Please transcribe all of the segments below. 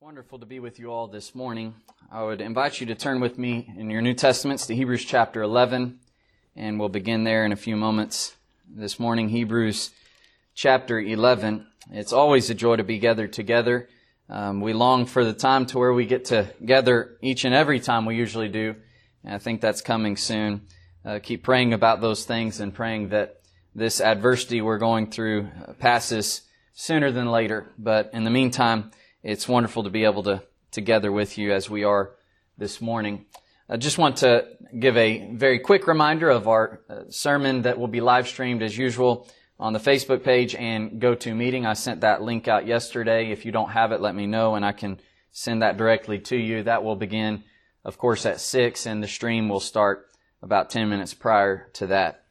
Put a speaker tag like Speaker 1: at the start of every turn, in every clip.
Speaker 1: Wonderful to be with you all this morning. I would invite you to turn with me in your New Testaments to Hebrews chapter 11, and we'll begin there in a few moments. This morning, Hebrews chapter 11. It's always a joy to be gathered together. We long for the time to where we get to gather each and every time we usually do, and I think that's coming soon. Keep praying about those things and praying that this adversity we're going through passes sooner than later. But in the meantime, it's wonderful to be able to gather with you as we are this morning. I just want to give a very quick reminder of our sermon that will be live streamed as usual on the Facebook page and GoToMeeting. I sent that link out yesterday. If you don't have it, let me know and I can send that directly to you. That will begin, of course, at 6 and the stream will start about 10 minutes prior to that.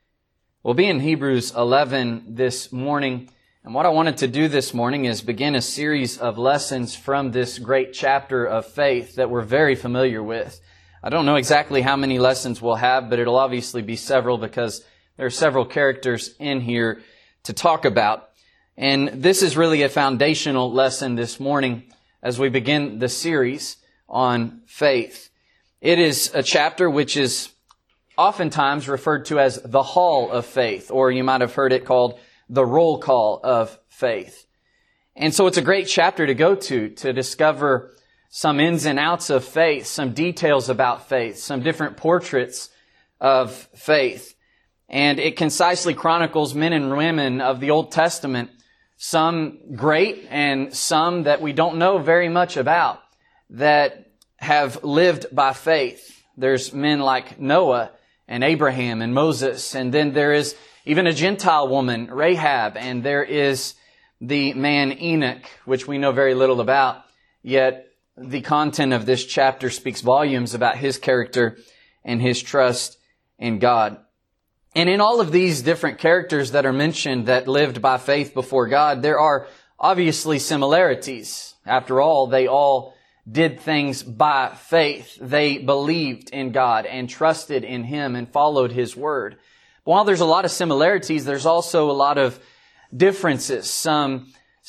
Speaker 1: We'll be in Hebrews 11 this morning. And what I wanted to do this morning is begin a series of lessons from this great chapter of faith that we're very familiar with. I don't know exactly how many lessons we'll have, but it'll obviously be several because there are several characters in here to talk about. And this is really a foundational lesson this morning as we begin the series on faith. It is a chapter which is oftentimes referred to as the Hall of Faith, or you might have heard it called the roll call of faith. And so it's a great chapter to go to discover some ins and outs of faith, some details about faith, some different portraits of faith. And it concisely chronicles men and women of the Old Testament, some great and some that we don't know very much about, that have lived by faith. There's men like Noah and Abraham and Moses, and then there is even a Gentile woman, Rahab, and there is the man Enoch, which we know very little about, yet the content of this chapter speaks volumes about his character and his trust in God. And in all of these different characters that are mentioned that lived by faith before God, there are obviously similarities. After all, they all did things by faith. They believed in God and trusted in Him and followed His word. While there's a lot of similarities, there's also a lot of differences, some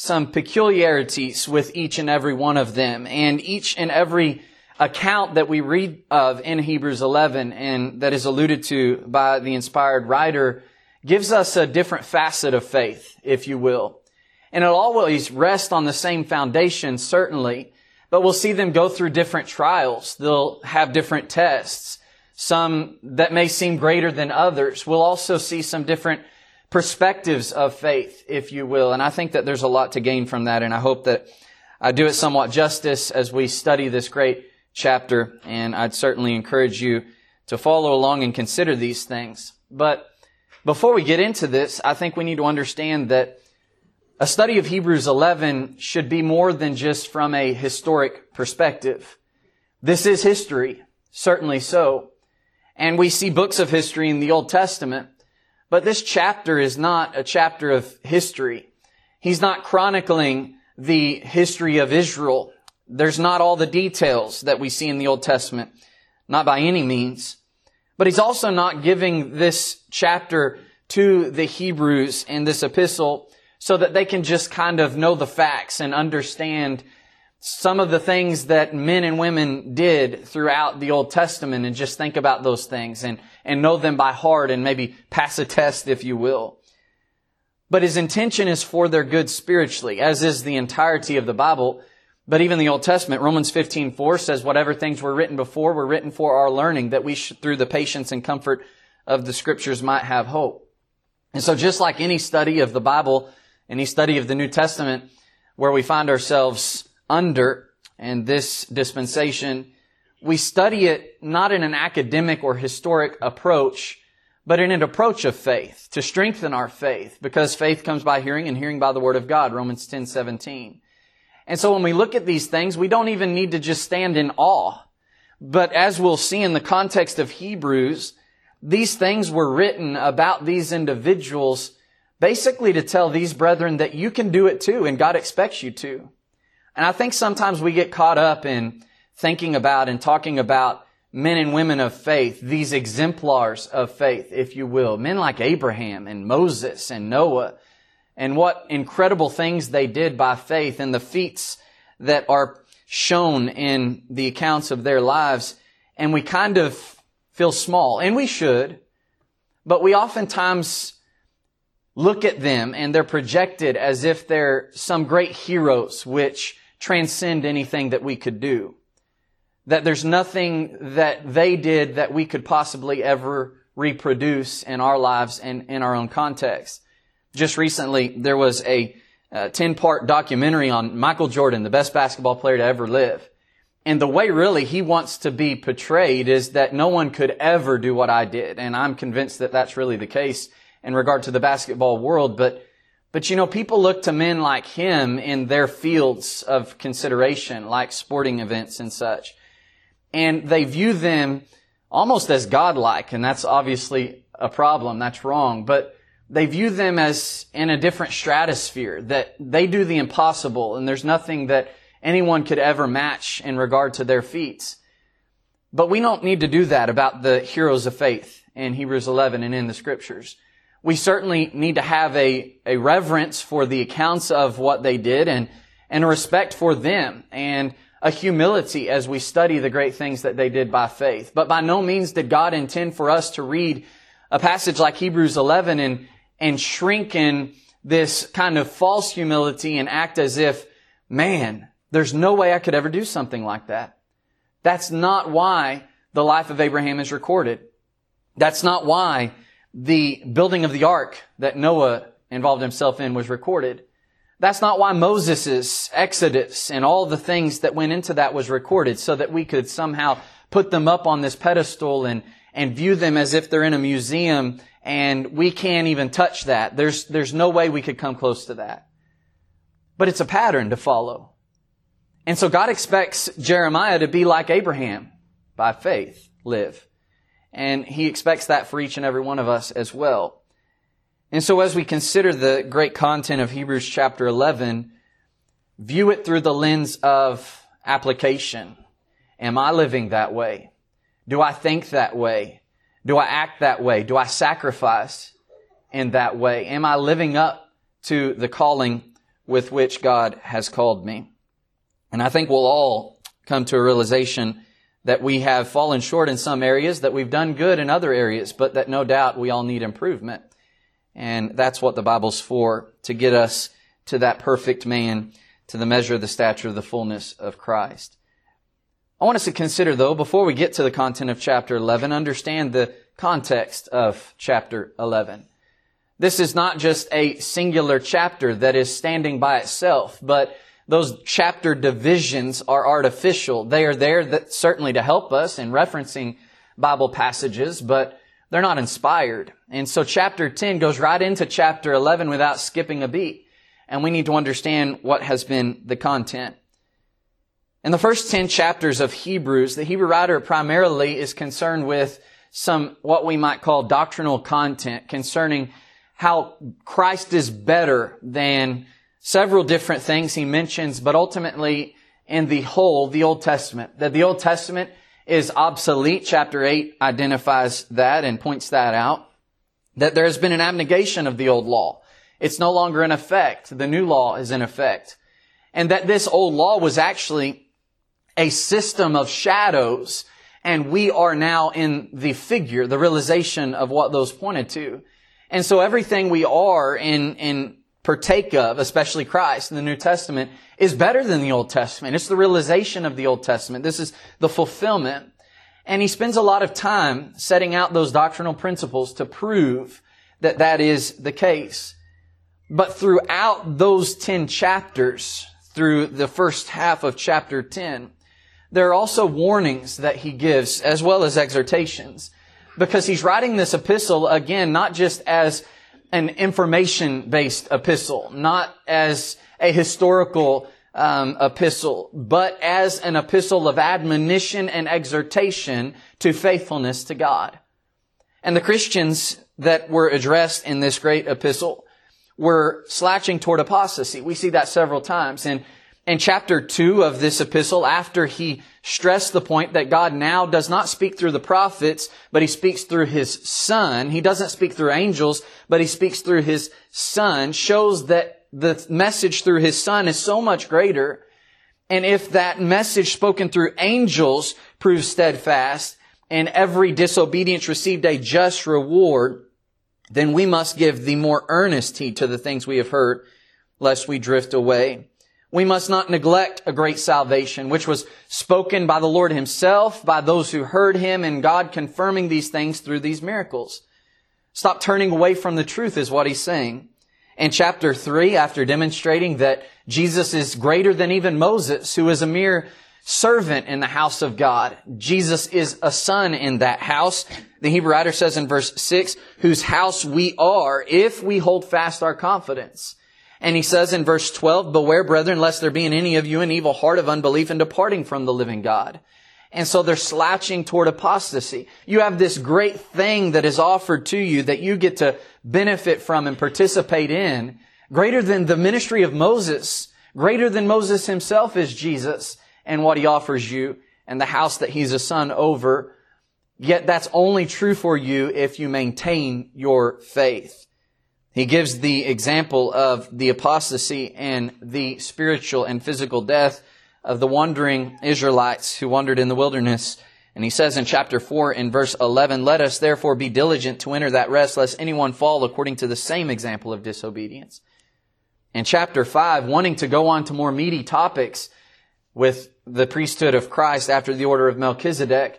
Speaker 1: peculiarities with each and every one of them. And each and every account that we read of in Hebrews 11 and that is alluded to by the inspired writer gives us a different facet of faith, if you will. And it'll always rest on the same foundation, certainly, but we'll see them go through different trials. They'll have different tests. Some that may seem greater than others. We'll also see some different perspectives of faith, if you will. And I think that there's a lot to gain from that. And I hope that I do it somewhat justice as we study this great chapter. And I'd certainly encourage you to follow along and consider these things. But before we get into this, I think we need to understand that a study of Hebrews 11 should be more than just from a historic perspective. This is history, certainly so. And we see books of history in the Old Testament, but this chapter is not a chapter of history. He's not chronicling the history of Israel. There's not all the details that we see in the Old Testament, not by any means. But he's also not giving this chapter to the Hebrews in this epistle so that they can just kind of know the facts and understand some of the things that men and women did throughout the Old Testament and just think about those things and know them by heart and maybe pass a test, if you will. But his intention is for their good spiritually, as is the entirety of the Bible. But even the Old Testament, Romans 15:4 says, whatever things were written before were written for our learning, that we through the patience and comfort of the Scriptures might have hope. And so just like any study of the Bible, any study of the New Testament, where we find ourselves under, and this dispensation, we study it not in an academic or historic approach, but in an approach of faith, to strengthen our faith, because faith comes by hearing and hearing by the Word of God, Romans 10:17. And so when we look at these things, we don't even need to just stand in awe. But as we'll see in the context of Hebrews, these things were written about these individuals basically to tell these brethren that you can do it too, and God expects you to. And I think sometimes we get caught up in thinking about and talking about men and women of faith, these exemplars of faith, if you will. Men like Abraham and Moses and Noah, and what incredible things they did by faith and the feats that are shown in the accounts of their lives, and we kind of feel small, and we should, but we oftentimes look at them and they're projected as if they're some great heroes which transcend anything that we could do. That there's nothing that they did that we could possibly ever reproduce in our lives and in our own context. Just recently, there was a 10-part documentary on Michael Jordan, the best basketball player to ever live. And the way really he wants to be portrayed is that no one could ever do what I did. And I'm convinced that that's really the case in regard to the basketball world. But you know, people look to men like him in their fields of consideration, like sporting events and such. And they view them almost as godlike. And that's obviously a problem. That's wrong. But they view them as in a different stratosphere, that they do the impossible and there's nothing that anyone could ever match in regard to their feats. But we don't need to do that about the heroes of faith in Hebrews 11 and in the Scriptures. We certainly need to have a reverence for the accounts of what they did and a respect for them and a humility as we study the great things that they did by faith. But by no means did God intend for us to read a passage like Hebrews 11 and shrink in this kind of false humility and act as if, man, there's no way I could ever do something like that. That's not why the life of Abraham is recorded. That's not why the building of the ark that Noah involved himself in was recorded. That's not why Moses' exodus and all the things that went into that was recorded, so that we could somehow put them up on this pedestal and view them as if they're in a museum and we can't even touch that. There's no way we could come close to that. But it's a pattern to follow. And so God expects Jeremiah to be like Abraham, by faith, live. And He expects that for each and every one of us as well. And so as we consider the great content of Hebrews chapter 11, view it through the lens of application. Am I living that way? Do I think that way? Do I act that way? Do I sacrifice in that way? Am I living up to the calling with which God has called me? And I think we'll all come to a realization that we have fallen short in some areas, that we've done good in other areas, but that no doubt we all need improvement. And that's what the Bible's for, to get us to that perfect man, to the measure of the stature of the fullness of Christ. I want us to consider, though, before we get to the content of chapter 11, understand the context of chapter 11. This is not just a singular chapter that is standing by itself, but those chapter divisions are artificial. They are there certainly to help us in referencing Bible passages, but they're not inspired. And so chapter 10 goes right into chapter 11 without skipping a beat. And we need to understand what has been the content. In the first 10 chapters of Hebrews, the Hebrew writer primarily is concerned with some what we might call doctrinal content concerning how Christ is better than several different things he mentions, but ultimately in the whole, the Old Testament. That the Old Testament is obsolete. Chapter 8 identifies that and points that out. That there has been an abnegation of the old law. It's no longer in effect. The new law is in effect. And that this old law was actually a system of shadows, and we are now in the figure, the realization of what those pointed to. And so everything we are in partake of, especially Christ in the New Testament, is better than the Old Testament. It's the realization of the Old Testament. This is the fulfillment. And he spends a lot of time setting out those doctrinal principles to prove that that is the case. But throughout those 10 chapters, through the first half of chapter 10, there are also warnings that he gives as well as exhortations. Because he's writing this epistle, again, not just as an information-based epistle, not as a historical epistle, but as an epistle of admonition and exhortation to faithfulness to God. And the Christians that were addressed in this great epistle were slouching toward apostasy. We see that several times. In chapter 2 of this epistle, after he stressed the point that God now does not speak through the prophets, but He speaks through His Son. He doesn't speak through angels, but He speaks through His Son, shows that the message through His Son is so much greater. And if that message spoken through angels proves steadfast, and every disobedience received a just reward, then we must give the more earnest heed to the things we have heard, lest we drift away. We must not neglect a great salvation, which was spoken by the Lord Himself, by those who heard Him, and God confirming these things through these miracles. Stop turning away from the truth is what He's saying. In chapter 3, after demonstrating that Jesus is greater than even Moses, who is a mere servant in the house of God, Jesus is a son in that house. The Hebrew writer says in verse 6, whose house we are if we hold fast our confidence. And he says in verse 12, beware, brethren, lest there be in any of you an evil heart of unbelief and departing from the living God. And so they're slouching toward apostasy. You have this great thing that is offered to you that you get to benefit from and participate in. Greater than the ministry of Moses, greater than Moses himself is Jesus and what He offers you and the house that He's a son over. Yet that's only true for you if you maintain your faith. He gives the example of the apostasy and the spiritual and physical death of the wandering Israelites who wandered in the wilderness. And he says in chapter 4 in verse 11, let us therefore be diligent to enter that rest, lest anyone fall according to the same example of disobedience. In chapter 5, wanting to go on to more meaty topics with the priesthood of Christ after the order of Melchizedek,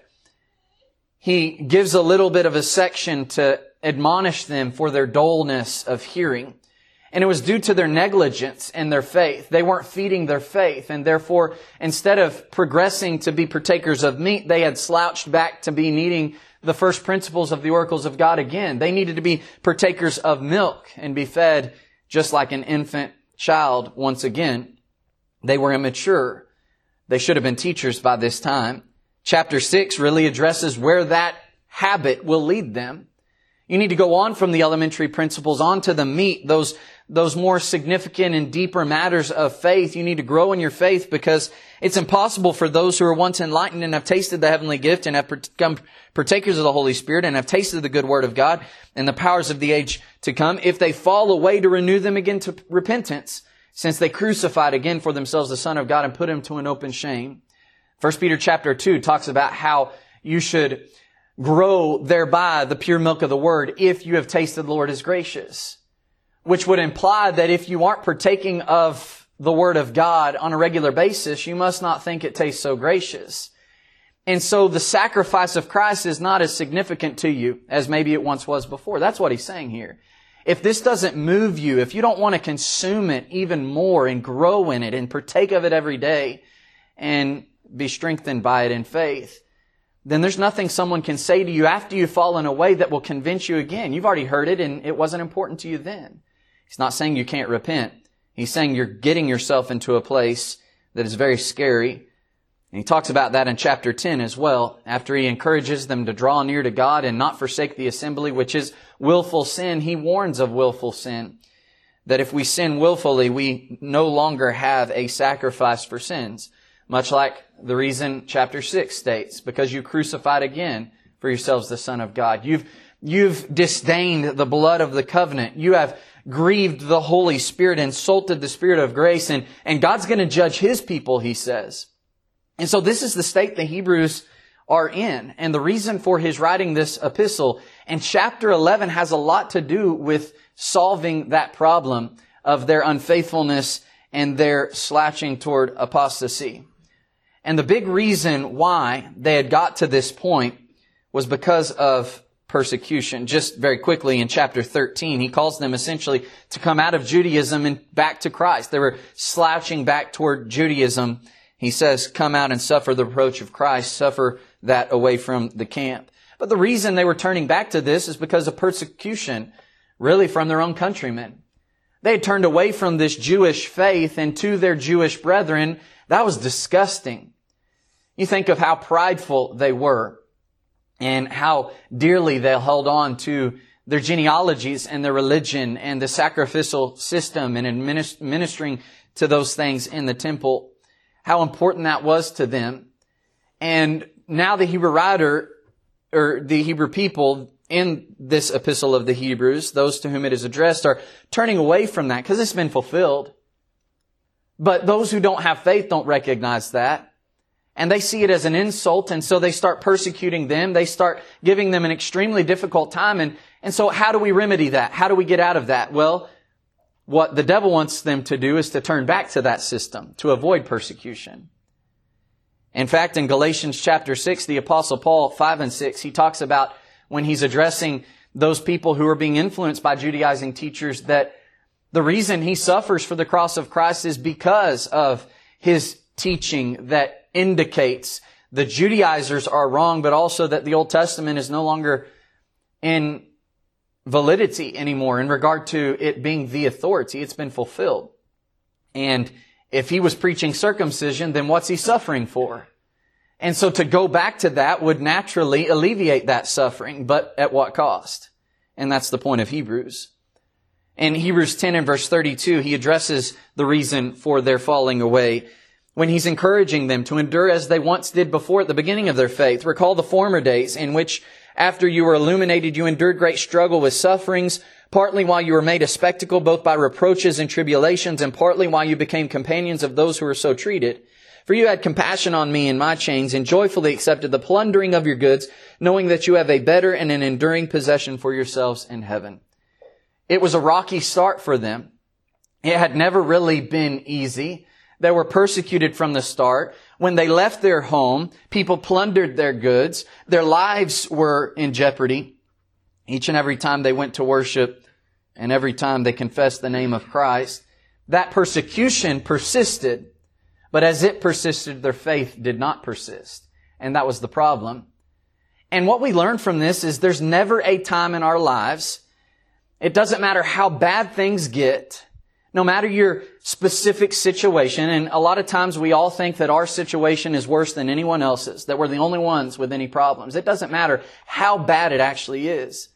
Speaker 1: he gives a little bit of a section to admonish them for their dullness of hearing. And it was due to their negligence in their faith. They weren't feeding their faith. And therefore, instead of progressing to be partakers of meat, they had slouched back to be needing the first principles of the oracles of God again. They needed to be partakers of milk and be fed just like an infant child once again. They were immature. They should have been teachers by this time. Chapter 6 really addresses where that habit will lead them. You need to go on from the elementary principles onto the meat, those more significant and deeper matters of faith. You need to grow in your faith because it's impossible for those who are once enlightened and have tasted the heavenly gift and have become partakers of the Holy Spirit and have tasted the good word of God and the powers of the age to come, if they fall away, to renew them again to repentance, since they crucified again for themselves the Son of God and put Him to an open shame. 1 Peter chapter 2 talks about how you should grow thereby the pure milk of the Word if you have tasted the Lord is gracious. Which would imply that if you aren't partaking of the Word of God on a regular basis, you must not think it tastes so gracious. And so the sacrifice of Christ is not as significant to you as maybe it once was before. That's what he's saying here. If this doesn't move you, if you don't want to consume it even more and grow in it and partake of it every day and be strengthened by it in faith, then there's nothing someone can say to you after you've fallen away that will convince you again. You've already heard it and it wasn't important to you then. He's not saying you can't repent. He's saying you're getting yourself into a place that is very scary. And he talks about that in chapter 10 as well, after he encourages them to draw near to God and not forsake the assembly, which is willful sin. He warns of willful sin, that if we sin willfully, we no longer have a sacrifice for sins. Much like the reason chapter 6 states, because you crucified again for yourselves the Son of God. You've disdained the blood of the covenant. You have grieved the Holy Spirit, insulted the Spirit of grace, and God's going to judge His people, he says. And so this is the state the Hebrews are in. And the reason for his writing this epistle, and chapter 11 has a lot to do with solving that problem of their unfaithfulness and their slouching toward apostasy. And the big reason why they had got to this point was because of persecution. Just very quickly in chapter 13, he calls them essentially to come out of Judaism and back to Christ. They were slouching back toward Judaism. He says, come out and suffer the reproach of Christ, suffer that away from the camp. But the reason they were turning back to this is because of persecution, really from their own countrymen. They had turned away from this Jewish faith and to their Jewish brethren. That was disgusting. You think of how prideful they were and how dearly they held on to their genealogies and their religion and the sacrificial system and ministering to those things in the temple. How important that was to them. And now the Hebrew writer, or the Hebrew people in this epistle of the Hebrews, those to whom it is addressed, are turning away from that because it's been fulfilled. But those who don't have faith don't recognize that. And they see it as an insult, and so they start persecuting them. They start giving them an extremely difficult time. And so how do we remedy that? How do we get out of that? Well, what the devil wants them to do is to turn back to that system, to avoid persecution. In fact, in Galatians chapter 6, the Apostle Paul, 5 and 6, he talks about when he's addressing those people who are being influenced by Judaizing teachers, that the reason he suffers for the cross of Christ is because of his teaching that indicates the Judaizers are wrong, but also that the Old Testament is no longer in validity anymore in regard to it being the authority. It's been fulfilled. And if he was preaching circumcision, then what's he suffering for? And so to go back to that would naturally alleviate that suffering, but at what cost? And that's the point of Hebrews. In Hebrews 10 and verse 32, he addresses the reason for their falling away when he's encouraging them to endure as they once did before at the beginning of their faith. Recall the former days in which, after you were illuminated, you endured great struggle with sufferings, partly while you were made a spectacle, both by reproaches and tribulations, and partly while you became companions of those who were so treated. For you had compassion on me in my chains, and joyfully accepted the plundering of your goods, knowing that you have a better and an enduring possession for yourselves in heaven. It was a rocky start for them. It had never really been easy. They were persecuted from the start. When they left their home, people plundered their goods. Their lives were in jeopardy. Each and every time they went to worship and every time they confessed the name of Christ, that persecution persisted. But as it persisted, their faith did not persist. And that was the problem. And what we learn from this is there's never a time in our lives, it doesn't matter how bad things get, no matter your specific situation, and a lot of times we all think that our situation is worse than anyone else's, that we're the only ones with any problems. It doesn't matter how bad it actually is.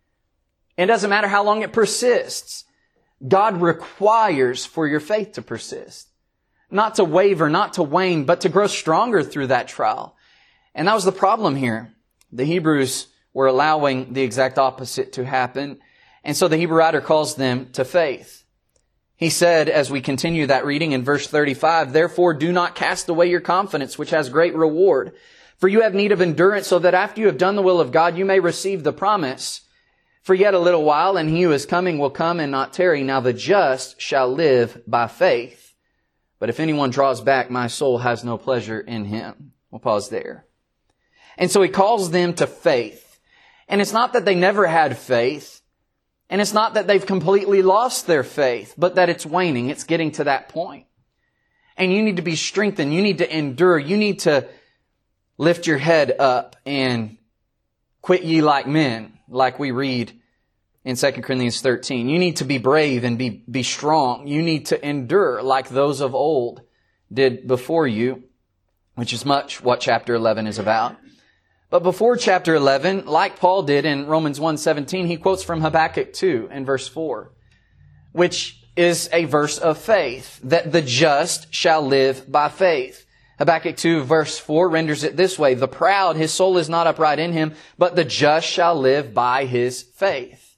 Speaker 1: It doesn't matter how long it persists. God requires for your faith to persist. Not to waver, not to wane, but to grow stronger through that trial. And that was the problem here. The Hebrews were allowing the exact opposite to happen. And so the Hebrew writer calls them to faith. He said, as we continue that reading in verse 35, therefore do not cast away your confidence, which has great reward. For you have need of endurance, so that after you have done the will of God, you may receive the promise. For yet a little while, and he who is coming will come and not tarry. Now the just shall live by faith. But if anyone draws back, my soul has no pleasure in him. We'll pause there. And so he calls them to faith. And it's not that they never had faith. And it's not that they've completely lost their faith, but that it's waning. It's getting to that point. And you need to be strengthened. You need to endure. You need to lift your head up and quit ye like men, like we read in 2 Corinthians 13. You need to be brave and be strong. You need to endure like those of old did before you, which is much what chapter 11 is about. But before chapter 11, like Paul did in Romans 1:17, he quotes from Habakkuk 2 in verse 4, which is a verse of faith, that the just shall live by faith. Habakkuk 2 verse 4 renders it this way, the proud, his soul is not upright in him, but the just shall live by his faith.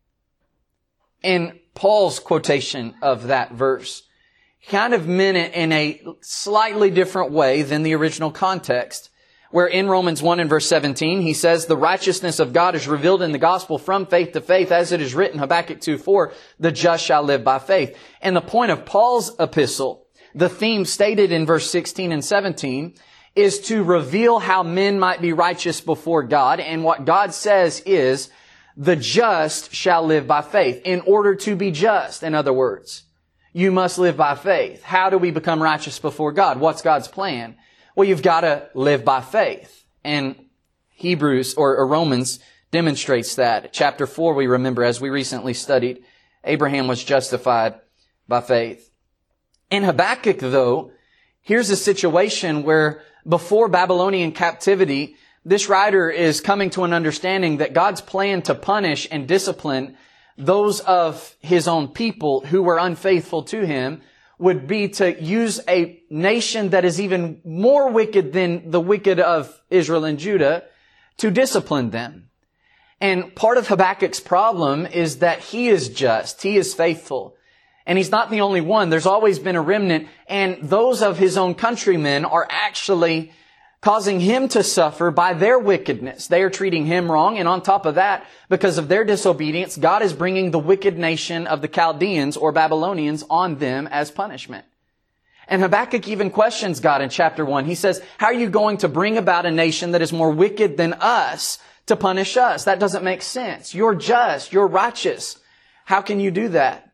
Speaker 1: In Paul's quotation of that verse, he kind of meant it in a slightly different way than the original context. Where in Romans 1 and verse 17, he says, the righteousness of God is revealed in the gospel from faith to faith, as it is written, Habakkuk 2:4, the just shall live by faith. And the point of Paul's epistle, the theme stated in verse 16 and 17, is to reveal how men might be righteous before God. And what God says is, the just shall live by faith. In order to be just, in other words, you must live by faith. How do we become righteous before God? What's God's plan? Well, you've got to live by faith. And Hebrews or Romans demonstrates that. Chapter 4, we remember, as we recently studied, Abraham was justified by faith. In Habakkuk, though, here's a situation where before Babylonian captivity, this writer is coming to an understanding that God's plan to punish and discipline those of his own people who were unfaithful to him would be to use a nation that is even more wicked than the wicked of Israel and Judah to discipline them. And part of Habakkuk's problem is that he is just, he is faithful. And he's not the only one. There's always been a remnant. And those of his own countrymen are actually causing him to suffer by their wickedness. They are treating him wrong. And on top of that, because of their disobedience, God is bringing the wicked nation of the Chaldeans or Babylonians on them as punishment. And Habakkuk even questions God in chapter 1. He says, how are you going to bring about a nation that is more wicked than us to punish us? That doesn't make sense. You're just. You're righteous. How can you do that?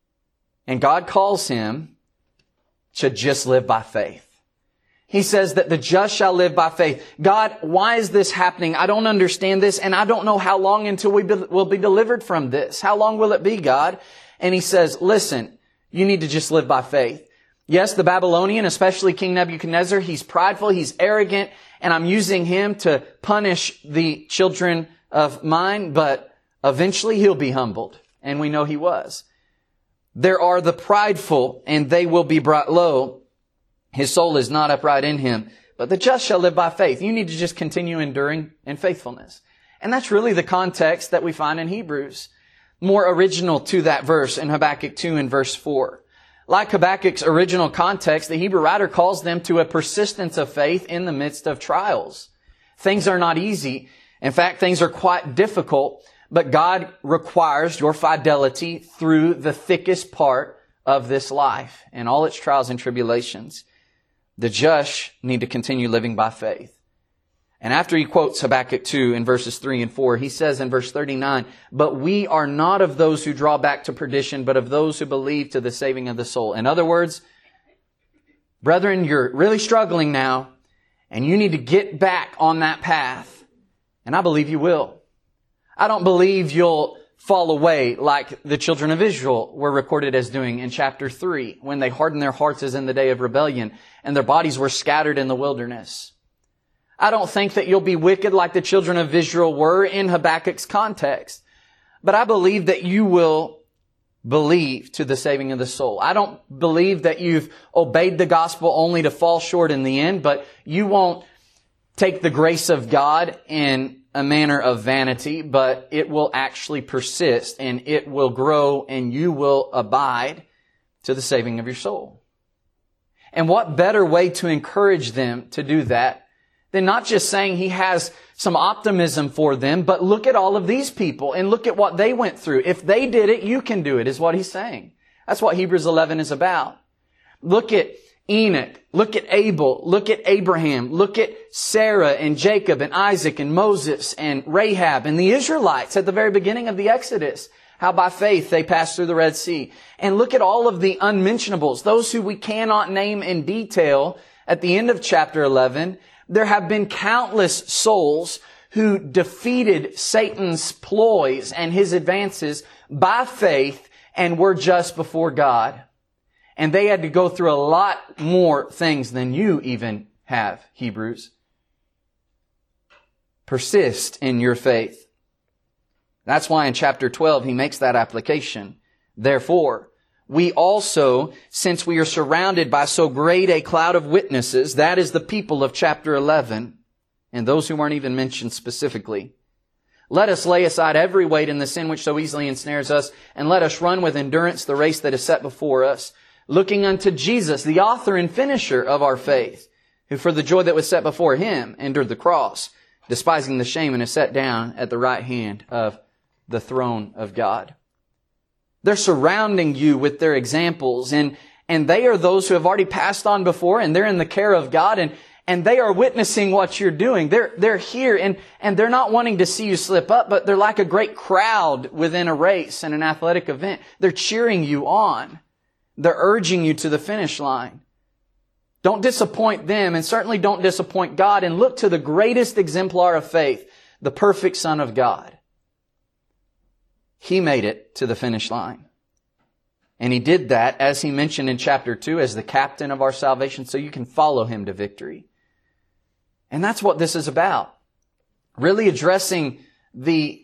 Speaker 1: And God calls him to just live by faith. He says that the just shall live by faith. God, why is this happening? I don't understand this, and I don't know how long until we will be delivered from this. How long will it be, God? And he says, listen, you need to just live by faith. Yes, the Babylonian, especially King Nebuchadnezzar, he's prideful, he's arrogant, and I'm using him to punish the children of mine, but eventually he'll be humbled. And we know he was. There are the prideful, and they will be brought low. His soul is not upright in him, but the just shall live by faith. You need to just continue enduring in faithfulness. And that's really the context that we find in Hebrews. More original to that verse in Habakkuk 2 and verse 4. Like Habakkuk's original context, the Hebrew writer calls them to a persistence of faith in the midst of trials. Things are not easy. In fact, things are quite difficult, but God requires your fidelity through the thickest part of this life and all its trials and tribulations. The just need to continue living by faith. And after he quotes Habakkuk 2 in verses 3 and 4, he says in verse 39, but we are not of those who draw back to perdition, but of those who believe to the saving of the soul. In other words, brethren, you're really struggling now, and you need to get back on that path. And I believe you will. I don't believe you'll fall away like the children of Israel were recorded as doing in chapter 3, when they hardened their hearts as in the day of rebellion, and their bodies were scattered in the wilderness. I don't think that you'll be wicked like the children of Israel were in Habakkuk's context. But I believe that you will believe to the saving of the soul. I don't believe that you've obeyed the gospel only to fall short in the end, but you won't take the grace of God in a manner of vanity, but it will actually persist and it will grow and you will abide to the saving of your soul. And what better way to encourage them to do that than not just saying he has some optimism for them, but look at all of these people and look at what they went through. If they did it, you can do it, is what he's saying. That's what Hebrews 11 is about. Look at Enoch, look at Abel, look at Abraham, look at Sarah and Jacob and Isaac and Moses and Rahab and the Israelites at the very beginning of the Exodus. How by faith they passed through the Red Sea. And look at all of the unmentionables, those who we cannot name in detail at the end of chapter 11. There have been countless souls who defeated Satan's ploys and his advances by faith and were just before God. And they had to go through a lot more things than you even have, Hebrews. Persist in your faith. That's why in chapter 12 he makes that application. Therefore, we also, since we are surrounded by so great a cloud of witnesses, that is the people of chapter 11, and those who aren't even mentioned specifically, let us lay aside every weight and the sin which so easily ensnares us, and let us run with endurance the race that is set before us, looking unto Jesus, the author and finisher of our faith, who for the joy that was set before him endured the cross, despising the shame, and is set down at the right hand of the throne of God. They're surrounding you with their examples, and they are those who have already passed on before, and they're in the care of God, and they are witnessing what you're doing. They're here, and they're not wanting to see you slip up, but they're like a great crowd within a race and an athletic event. They're cheering you on. They're urging you to the finish line. Don't disappoint them, and certainly don't disappoint God, and look to the greatest exemplar of faith, the perfect Son of God. He made it to the finish line. And He did that, as He mentioned in chapter 2, as the captain of our salvation, so you can follow Him to victory. And that's what this is about. Really addressing the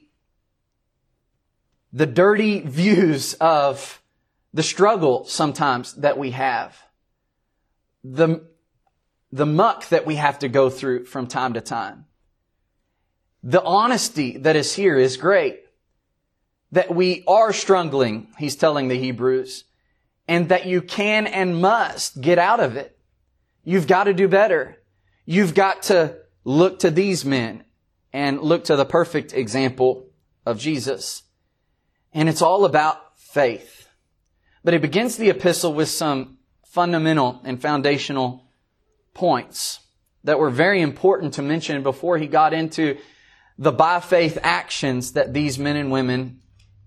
Speaker 1: dirty views of the struggle sometimes that we have. The muck that we have to go through from time to time. The honesty that is here is great. That we are struggling, he's telling the Hebrews. and that you can and must get out of it. You've got to do better. You've got to look to these men and look to the perfect example of Jesus. And it's all about faith. But he begins the epistle with some fundamental and foundational points that were very important to mention before he got into the by faith actions that these men and women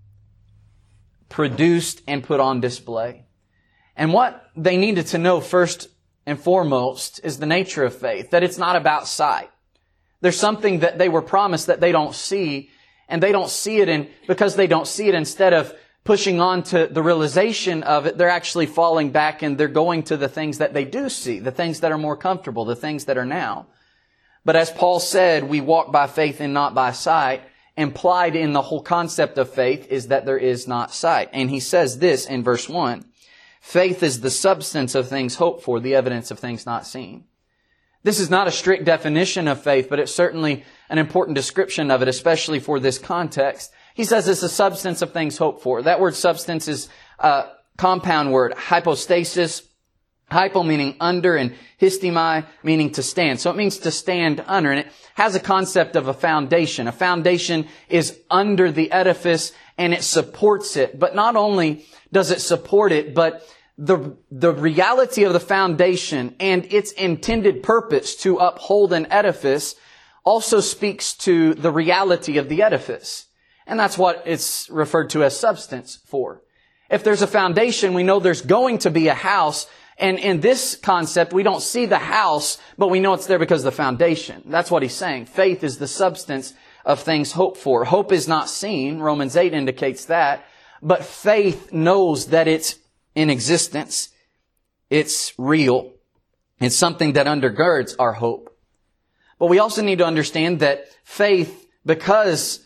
Speaker 1: produced and put on display. And what they needed to know first and foremost is the nature of faith, that it's not about sight. There's something that they were promised that they don't see, and they don't see it, and because they don't see it, instead of pushing on to the realization of it, they're actually falling back and they're going to the things that they do see, the things that are more comfortable, the things that are now. But as Paul said, we walk by faith and not by sight. Implied in the whole concept of faith is that there is not sight. And he says this in verse 1. Faith is the substance of things hoped for, the evidence of things not seen. This is not a strict definition of faith, but it's certainly an important description of it, especially for this context. He says it's the substance of things hoped for. That word substance is a compound word, hypostasis. Hypo meaning under and histemi meaning to stand. So it means to stand under. And it has a concept of a foundation. A foundation is under the edifice and it supports it. But not only does it support it, but the reality of the foundation and its intended purpose to uphold an edifice also speaks to the reality of the edifice. And that's what it's referred to as substance for. If there's a foundation, we know there's going to be a house. And in this concept, we don't see the house, but we know it's there because of the foundation. That's what he's saying. Faith is the substance of things hoped for. Hope is not seen. Romans 8 indicates that. But faith knows that it's in existence. It's real. It's something that undergirds our hope. But we also need to understand that faith, because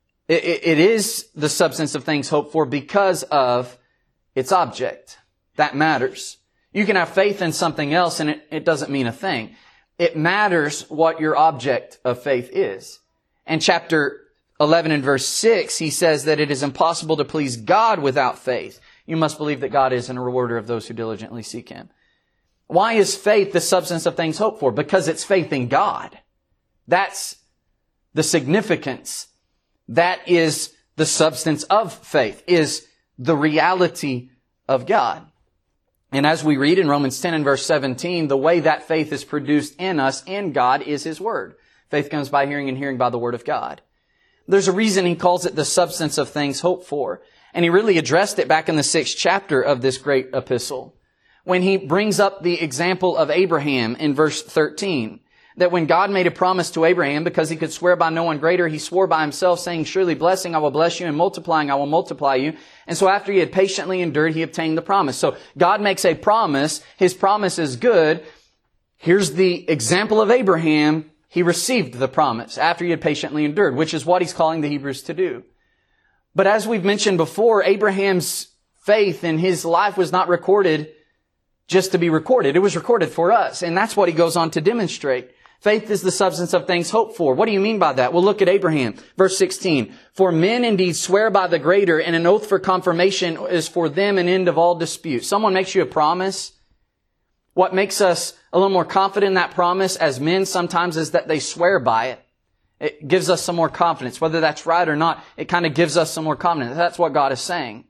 Speaker 1: it is the substance of things hoped for because of its object. That matters. You can have faith in something else and it doesn't mean a thing. It matters what your object of faith is. And chapter 11 and verse 6, he says that it is impossible to please God without faith. You must believe that God is a rewarder of those who diligently seek Him. Why is faith the substance of things hoped for? Because it's faith in God. That's the significance. That is the substance of faith, is the reality of God. And as we read in Romans 10 and verse 17, the way that faith is produced in us, in God, is His Word. Faith comes by hearing and hearing by the Word of God. There's a reason he calls it the substance of things hoped for. And he really addressed it back in the 6th chapter of this great epistle, when he brings up the example of Abraham in verse 13. That when God made a promise to Abraham, because he could swear by no one greater, he swore by himself, saying, surely blessing I will bless you, and multiplying I will multiply you. And so after he had patiently endured, he obtained the promise. So God makes a promise. His promise is good. Here's the example of Abraham. He received the promise after he had patiently endured, which is what he's calling the Hebrews to do. But as we've mentioned before, Abraham's faith in his life was not recorded just to be recorded. It was recorded for us. And that's what he goes on to demonstrate. Faith is the substance of things hoped for. What do you mean by that? Well, look at Abraham. Verse 16. For men indeed swear by the greater, and an oath for confirmation is for them an end of all dispute. Someone makes you a promise. What makes us a little more confident in that promise as men sometimes is that they swear by it. It gives us some more confidence. Whether that's right or not, it kind of gives us some more confidence. That's what God is saying.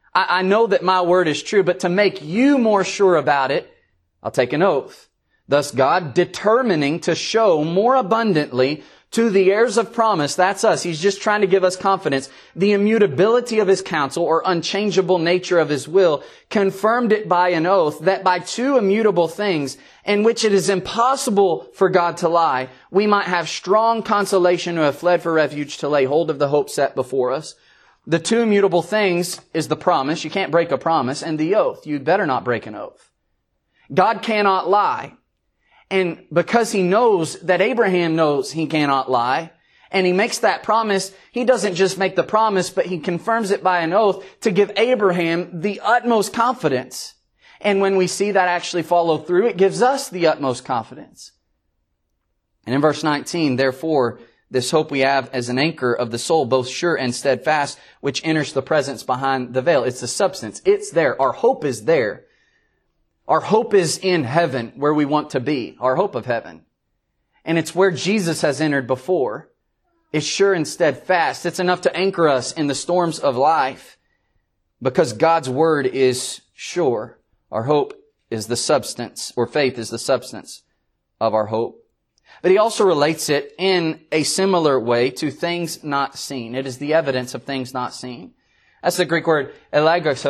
Speaker 1: I know that my word is true, but to make you more sure about it, I'll take an oath. Thus God determining to show more abundantly to the heirs of promise, that's us. He's just trying to give us confidence. The immutability of His counsel, or unchangeable nature of His will, confirmed it by an oath, that by two immutable things, in which it is impossible for God to lie, we might have strong consolation who have fled for refuge to lay hold of the hope set before us. The two immutable things is the promise. You can't break a promise. And the oath. You'd better not break an oath. God cannot lie. And because He knows that Abraham knows he cannot lie, and He makes that promise, He doesn't just make the promise, but He confirms it by an oath to give Abraham the utmost confidence. And when we see that actually follow through, it gives us the utmost confidence. And in verse 19, therefore, This hope we have as an anchor of the soul, both sure and steadfast, which enters the presence behind the veil. It's the substance. It's there. Our hope is there. Our hope is in heaven, where we want to be. Our hope of heaven. And it's where Jesus has entered before. It's sure and steadfast. It's enough to anchor us in the storms of life because God's Word is sure. Our hope is the substance, or faith is the substance of our hope. But he also relates it in a similar way to things not seen. It is the evidence of things not seen. That's the Greek word elegos,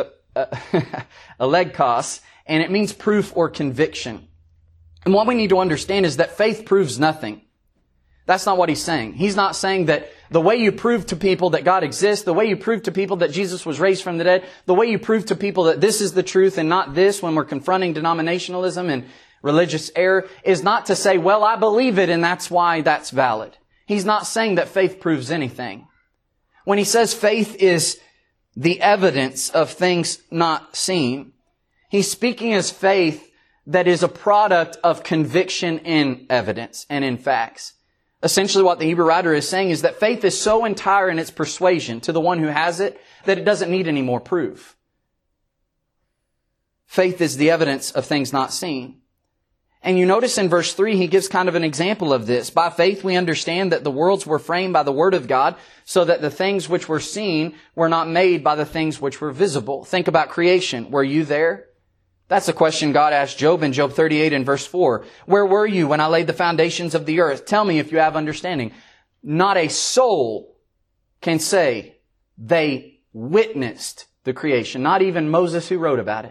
Speaker 1: and it means proof or conviction. And what we need to understand is that faith proves nothing. That's not what he's saying. He's not saying that the way you prove to people that God exists, the way you prove to people that Jesus was raised from the dead, the way you prove to people that this is the truth and not this when we're confronting denominationalism and religious error, is not to say, well, I believe it and that's why that's valid. He's not saying that faith proves anything. When he says faith is the evidence of things not seen, he's speaking as faith that is a product of conviction in evidence and in facts. Essentially what the Hebrew writer is saying is that faith is so entire in its persuasion to the one who has it that it doesn't need any more proof. Faith is the evidence of things not seen. And you notice in verse 3, he gives kind of an example of this. By faith we understand that the worlds were framed by the word of God, so that the things which were seen were not made by the things which were visible. Think about creation. Were you there? That's a question God asked Job in Job 38 and verse 4. Where were you when I laid the foundations of the earth? Tell me if you have understanding. Not a soul can say they witnessed the creation. Not even Moses who wrote about it.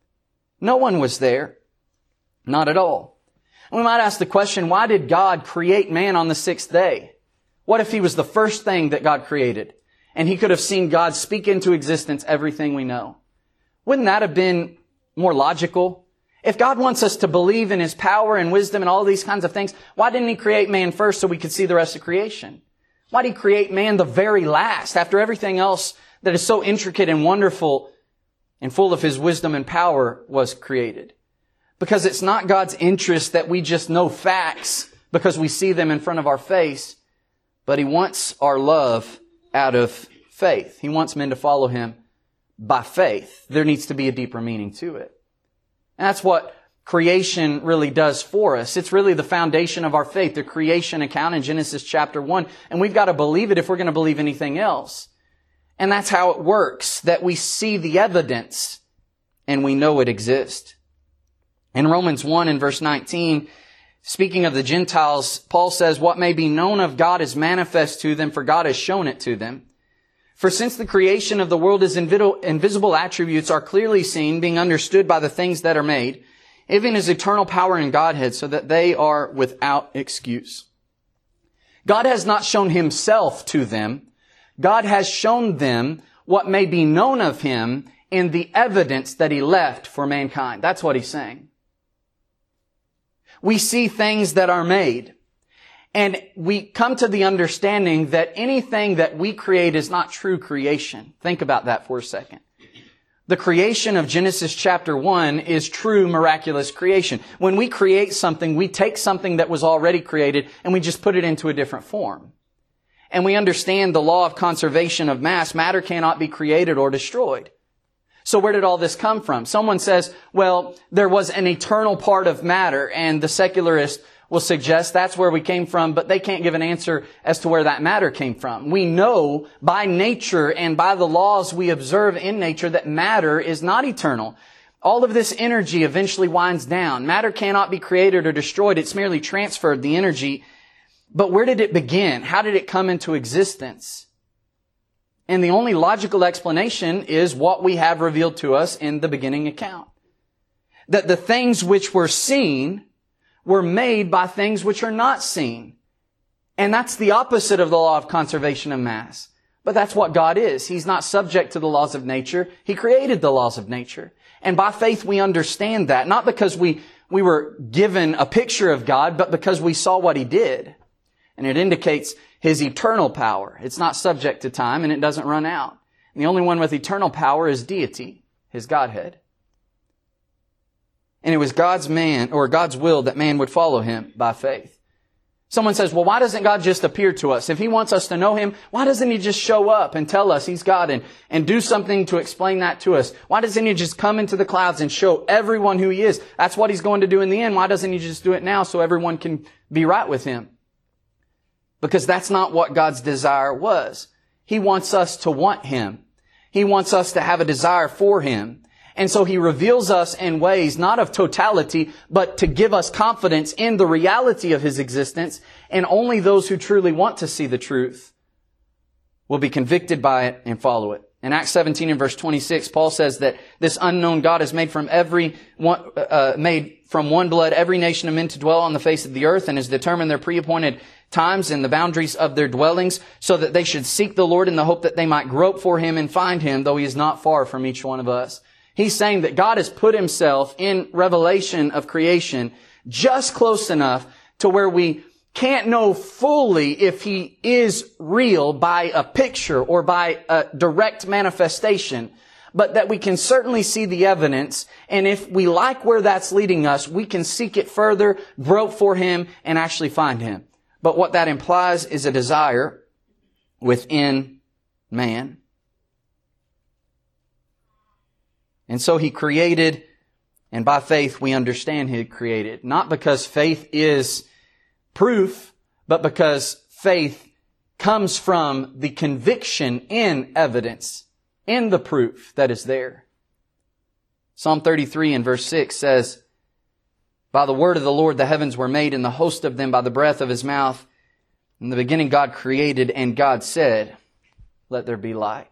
Speaker 1: No one was there. Not at all. We might ask the question, why did God create man on the sixth day? What if he was the first thing that God created? And he could have seen God speak into existence everything we know. Wouldn't that have been more logical? If God wants us to believe in His power and wisdom and all these kinds of things, why didn't He create man first so we could see the rest of creation? Why did He create man the very last after everything else that is so intricate and wonderful and full of His wisdom and power was created? Because it's not God's interest that we just know facts because we see them in front of our face, but He wants our love out of faith. He wants men to follow Him by faith. There needs to be a deeper meaning to it. And that's what creation really does for us. It's really the foundation of our faith, the creation account in Genesis chapter 1. And we've got to believe it if we're going to believe anything else. And that's how it works, that we see the evidence and we know it exists. In Romans 1 and verse 19, speaking of the Gentiles, Paul says, what may be known of God is manifest to them, for God has shown it to them. For since the creation of the world His invisible attributes are clearly seen, being understood by the things that are made, even His eternal power and Godhead, so that they are without excuse. God has not shown Himself to them. God has shown them what may be known of Him in the evidence that He left for mankind. That's what He's saying. We see things that are made. And we come to the understanding that anything that we create is not true creation. Think about that for a second. The creation of Genesis chapter 1 is true miraculous creation. When we create something, we take something that was already created and we just put it into a different form. And we understand the law of conservation of mass. Matter cannot be created or destroyed. So where did all this come from? Someone says, well, there was an eternal part of matter, and the secularist will suggest that's where we came from, but they can't give an answer as to where that matter came from. We know by nature and by the laws we observe in nature that matter is not eternal. All of this energy eventually winds down. Matter cannot be created or destroyed. It's merely transferred, the energy. But where did it begin? How did it come into existence? And the only logical explanation is what we have revealed to us in the beginning account. That the things which were seen were made by things which are not seen. And that's the opposite of the law of conservation of mass. But that's what God is. He's not subject to the laws of nature. He created the laws of nature. And by faith we understand that. Not because we were given a picture of God, but because we saw what He did. And it indicates His eternal power. It's not subject to time and it doesn't run out. And the only one with eternal power is deity, His Godhead. And it was God's will that man would follow Him by faith. Someone says, well, why doesn't God just appear to us? If He wants us to know Him, why doesn't He just show up and tell us He's God and do something to explain that to us? Why doesn't He just come into the clouds and show everyone who He is? That's what He's going to do in the end. Why doesn't He just do it now so everyone can be right with Him? Because that's not what God's desire was. He wants us to want Him. He wants us to have a desire for Him. And so He reveals us in ways not of totality, but to give us confidence in the reality of His existence. And only those who truly want to see the truth will be convicted by it and follow it. In Acts 17 and verse 26, Paul says that this unknown God is made from one blood every nation of men to dwell on the face of the earth, and has determined their pre-appointed times and the boundaries of their dwellings, so that they should seek the Lord in the hope that they might grope for Him and find Him, though He is not far from each one of us. He's saying that God has put Himself in revelation of creation just close enough to where we can't know fully if He is real by a picture or by a direct manifestation, but that we can certainly see the evidence, and if we like where that's leading us, we can seek it further, grope for Him, and actually find Him. But what that implies is a desire within man. And so He created, and by faith we understand He created. Not because faith is proof, but because faith comes from the conviction in evidence, in the proof that is there. Psalm 33 and verse 6 says, by the word of the Lord the heavens were made, and the host of them by the breath of His mouth. In the beginning God created, and God said, let there be light.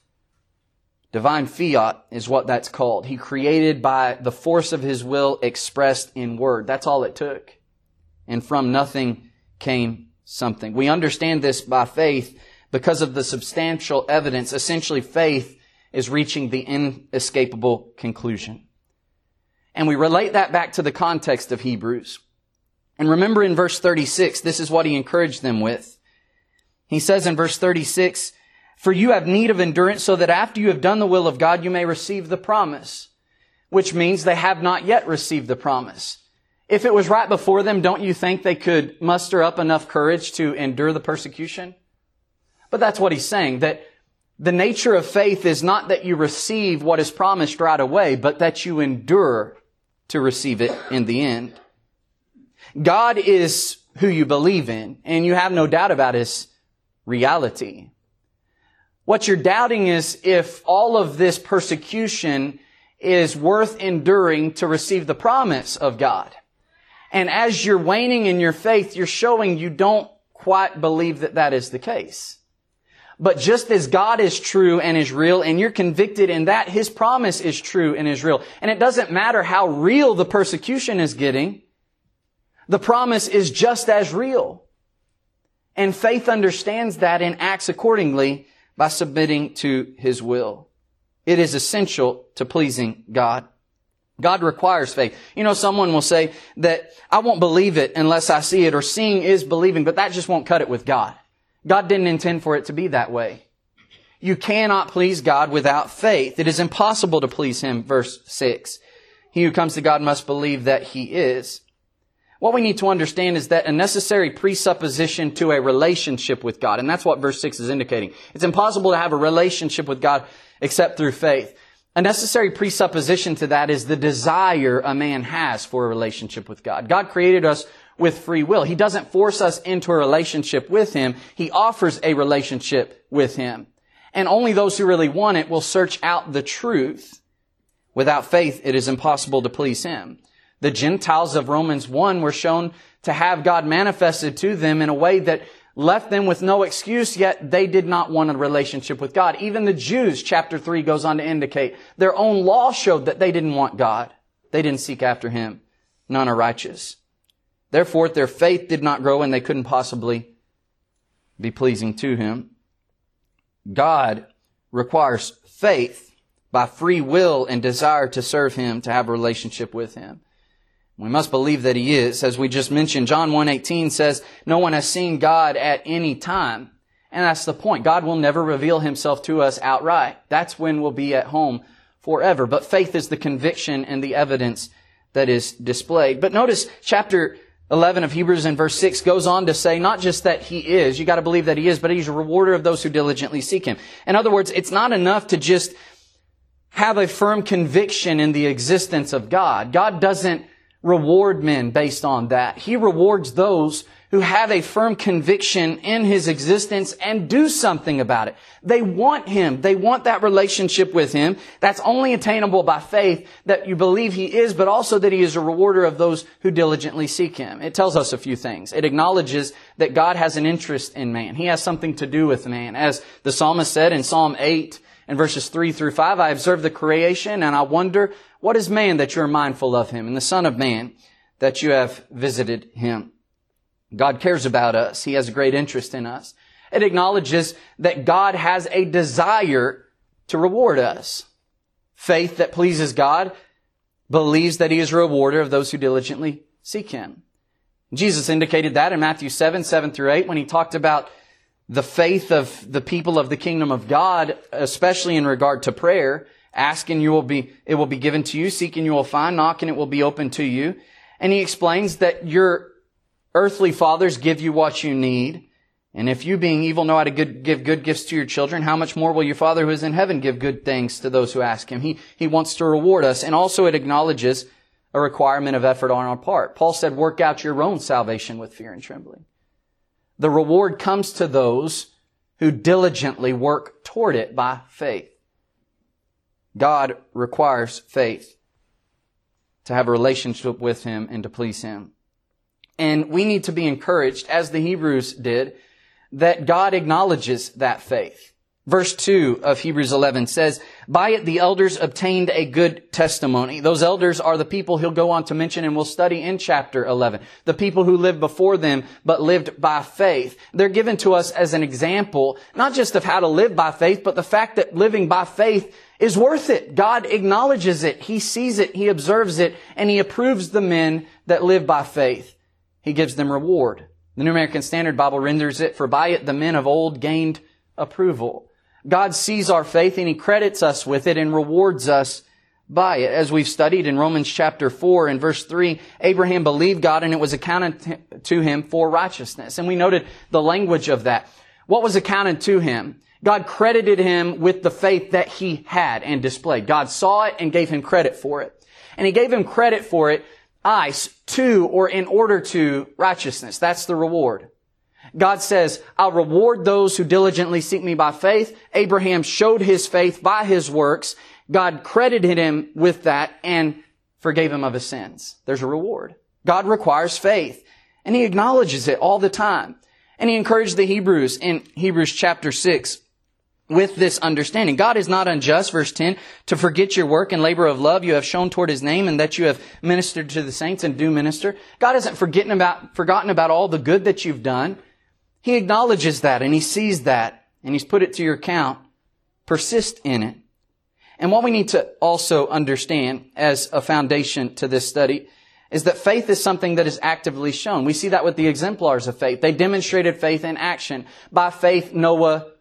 Speaker 1: Divine fiat is what that's called. He created by the force of His will expressed in word. That's all it took. And from nothing came something. We understand this by faith because of the substantial evidence. Essentially, faith is reaching the inescapable conclusion. And we relate that back to the context of Hebrews. And remember in verse 36, this is what he encouraged them with. He says in verse 36, for you have need of endurance, so that after you have done the will of God, you may receive the promise. Which means they have not yet received the promise. If it was right before them, don't you think they could muster up enough courage to endure the persecution? But that's what he's saying, that the nature of faith is not that you receive what is promised right away, but that you endure to receive it in the end. God is who you believe in, and you have no doubt about His reality. What you're doubting is if all of this persecution is worth enduring to receive the promise of God. And as you're waning in your faith, you're showing you don't quite believe that that is the case. But just as God is true and is real, and you're convicted in that, His promise is true and is real. And it doesn't matter how real the persecution is getting, the promise is just as real. And faith understands that and acts accordingly by submitting to His will. It is essential to pleasing God. God requires faith. You know, someone will say that I won't believe it unless I see it, or seeing is believing, but that just won't cut it with God. God didn't intend for it to be that way. You cannot please God without faith. It is impossible to please Him, verse 6. He who comes to God must believe that He is. What we need to understand is that a necessary presupposition to a relationship with God, and that's what verse 6 is indicating. It's impossible to have a relationship with God except through faith. A necessary presupposition to that is the desire a man has for a relationship with God. God created us with free will. He doesn't force us into a relationship with Him. He offers a relationship with Him. And only those who really want it will search out the truth. Without faith, it is impossible to please Him. The Gentiles of Romans 1 were shown to have God manifested to them in a way that left them with no excuse, yet they did not want a relationship with God. Even the Jews, chapter 3 goes on to indicate, their own law showed that they didn't want God. They didn't seek after Him. None are righteous. Therefore, their faith did not grow, and they couldn't possibly be pleasing to Him. God requires faith by free will and desire to serve Him, to have a relationship with Him. We must believe that He is. As we just mentioned, John 1:18 says, no one has seen God at any time. And that's the point. God will never reveal Himself to us outright. That's when we'll be at home forever. But faith is the conviction and the evidence that is displayed. But notice chapter 11 of Hebrews in verse 6 goes on to say not just that He is, you got to believe that He is, but He's a rewarder of those who diligently seek Him. In other words, it's not enough to just have a firm conviction in the existence of God. God doesn't reward men based on that. He rewards those who have a firm conviction in His existence and do something about it. They want Him. They want that relationship with Him. That's only attainable by faith, that you believe He is, but also that He is a rewarder of those who diligently seek Him. It tells us a few things. It acknowledges that God has an interest in man. He has something to do with man. As the psalmist said in Psalm 8 and verses 3 through 5, I observe the creation and I wonder, what is man that you are mindful of him, and the Son of Man that you have visited him? God cares about us. He has a great interest in us. It acknowledges that God has a desire to reward us. Faith that pleases God believes that He is a rewarder of those who diligently seek Him. Jesus indicated that in Matthew 7 through 8, when He talked about the faith of the people of the kingdom of God, especially in regard to prayer. Ask and it will be given to you. Seek and you will find. Knock and it will be open to you. And He explains that your earthly fathers give you what you need. And if you, being evil, know how to give good gifts to your children, how much more will your Father who is in heaven give good things to those who ask Him? He wants to reward us. And also it acknowledges a requirement of effort on our part. Paul said, work out your own salvation with fear and trembling. The reward comes to those who diligently work toward it by faith. God requires faith to have a relationship with Him and to please Him. And we need to be encouraged, as the Hebrews did, that God acknowledges that faith. Verse 2 of Hebrews 11 says, by it the elders obtained a good testimony. Those elders are the people He'll go on to mention and we'll study in chapter 11. The people who lived before them but lived by faith. They're given to us as an example, not just of how to live by faith, but the fact that living by faith is worth it. God acknowledges it. He sees it. He observes it. And He approves the men that live by faith. He gives them reward. The New American Standard Bible renders it, for by it the men of old gained approval. God sees our faith and He credits us with it and rewards us by it. As we've studied in Romans chapter 4 and verse 3, Abraham believed God and it was accounted to him for righteousness. And we noted the language of that. What was accounted to him? God credited him with the faith that he had and displayed. God saw it and gave him credit for it. And He gave him credit for it, to or in order to righteousness. That's the reward. God says, I'll reward those who diligently seek Me by faith. Abraham showed his faith by his works. God credited him with that and forgave him of his sins. There's a reward. God requires faith, and He acknowledges it all the time. And He encouraged the Hebrews in Hebrews chapter 6 with this understanding. God is not unjust, verse 10, to forget your work and labor of love you have shown toward His name, and that you have ministered to the saints and do minister. God isn't forgotten about all the good that you've done. He acknowledges that and He sees that and He's put it to your account. Persist in it. And what we need to also understand as a foundation to this study is that faith is something that is actively shown. We see that with the exemplars of faith. They demonstrated faith in action. By faith, Noah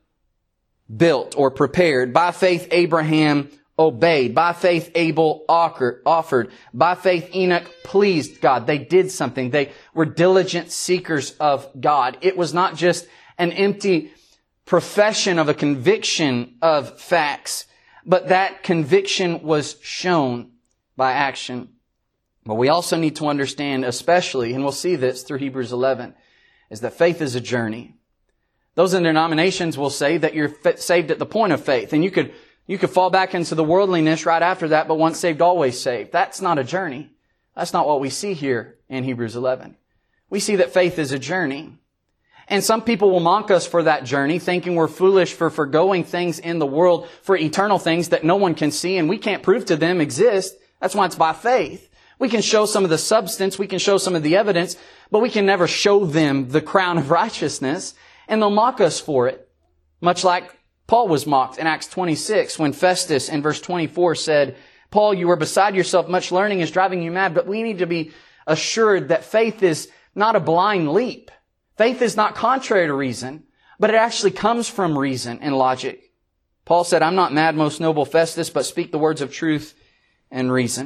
Speaker 1: built or prepared. By faith, Abraham obeyed. By faith, Abel offered. By faith, Enoch pleased God. They did something. They were diligent seekers of God. It was not just an empty profession of a conviction of facts, but that conviction was shown by action. But we also need to understand, especially, and we'll see this through Hebrews 11, is that faith is a journey. Those in denominations will say that you're saved at the point of faith, and you could fall back into the worldliness right after that, but once saved, always saved. That's not a journey. That's not what we see here in Hebrews 11. We see that faith is a journey. And some people will mock us for that journey, thinking we're foolish for forgoing things in the world for eternal things that no one can see and we can't prove to them exist. That's why it's by faith. We can show some of the substance, we can show some of the evidence, but we can never show them the crown of righteousness, and they'll mock us for it. Much like Paul was mocked in Acts 26 when Festus in verse 24 said, Paul, you are beside yourself, much learning is driving you mad, but we need to be assured that faith is not a blind leap. Faith is not contrary to reason, but it actually comes from reason and logic. Paul said, I'm not mad, most noble Festus, but speak the words of truth and reason.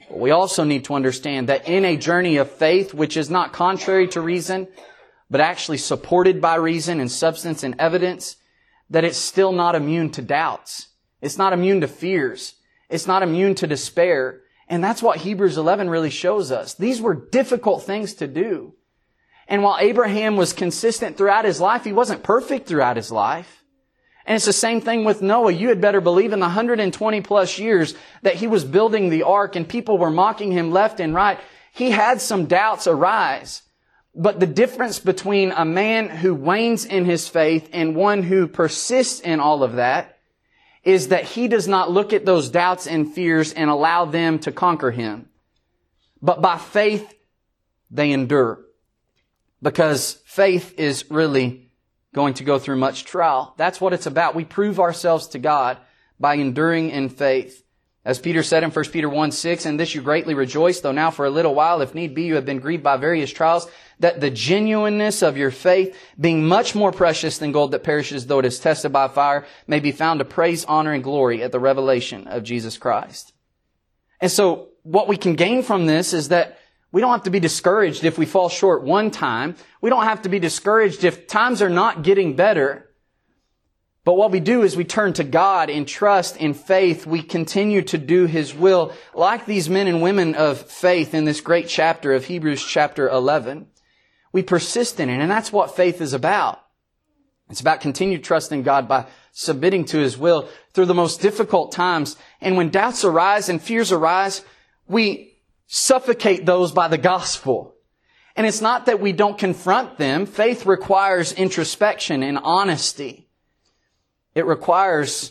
Speaker 1: But we also need to understand that in a journey of faith, which is not contrary to reason, but actually supported by reason and substance and evidence, that it's still not immune to doubts. It's not immune to fears. It's not immune to despair. And that's what Hebrews 11 really shows us. These were difficult things to do. And while Abraham was consistent throughout his life, he wasn't perfect throughout his life. And it's the same thing with Noah. You had better believe in the 120 plus years that he was building the ark and people were mocking him left and right. He had some doubts arise. But the difference between a man who wanes in his faith and one who persists in all of that is that he does not look at those doubts and fears and allow them to conquer him. But by faith, they endure. Because faith is really going to go through much trial. That's what it's about. We prove ourselves to God by enduring in faith. As Peter said in 1 Peter 1:6, "In this you greatly rejoice, though now for a little while, if need be, you have been grieved by various trials, that the genuineness of your faith, being much more precious than gold that perishes, though it is tested by fire, may be found to praise, honor, and glory at the revelation of Jesus Christ." And so what we can gain from this is that we don't have to be discouraged if we fall short one time. We don't have to be discouraged if times are not getting better. But what we do is we turn to God in trust, in faith. We continue to do His will, like these men and women of faith in this great chapter of Hebrews chapter 11. We persist in it, and that's what faith is about. It's about continued trust in God by submitting to His will through the most difficult times. And when doubts arise and fears arise, we suffocate those by the gospel. And it's not that we don't confront them. Faith requires introspection and honesty. It requires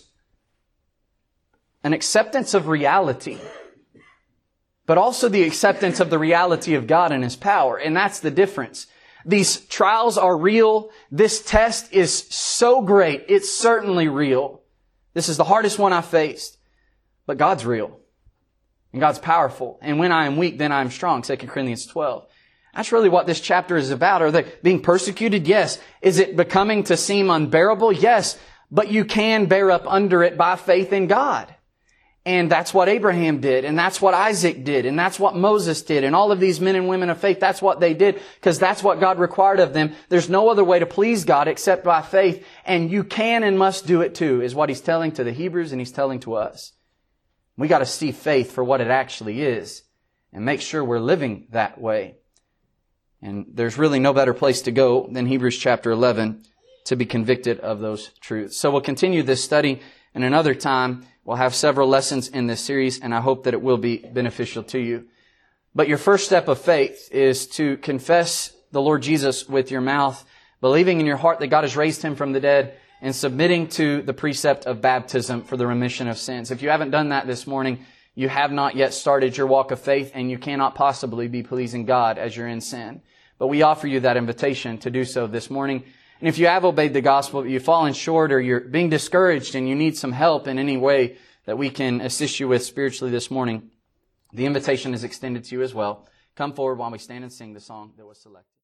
Speaker 1: an acceptance of reality, but also the acceptance of the reality of God and His power. And that's the difference. These trials are real. This test is so great. It's certainly real. This is the hardest one I've faced. But God's real. And God's powerful. And when I am weak, then I am strong. 2 Corinthians 12. That's really what this chapter is about. Are they being persecuted? Yes. Is it becoming to seem unbearable? Yes. But you can bear up under it by faith in God. And that's what Abraham did. And that's what Isaac did. And that's what Moses did. And all of these men and women of faith, that's what they did. Because that's what God required of them. There's no other way to please God except by faith. And you can and must do it too, is what He's telling to the Hebrews and He's telling to us. We got to see faith for what it actually is. And make sure we're living that way. And there's really no better place to go than Hebrews chapter 11 to be convicted of those truths. So we'll continue this study in another time. We'll have several lessons in this series, and I hope that it will be beneficial to you. But your first step of faith is to confess the Lord Jesus with your mouth, believing in your heart that God has raised Him from the dead, and submitting to the precept of baptism for the remission of sins. If you haven't done that this morning, you have not yet started your walk of faith, and you cannot possibly be pleasing God as you're in sin. But we offer you that invitation to do so this morning. And if you have obeyed the gospel, but you've fallen short or you're being discouraged and you need some help in any way that we can assist you with spiritually this morning, the invitation is extended to you as well. Come forward while we stand and sing the song that was selected.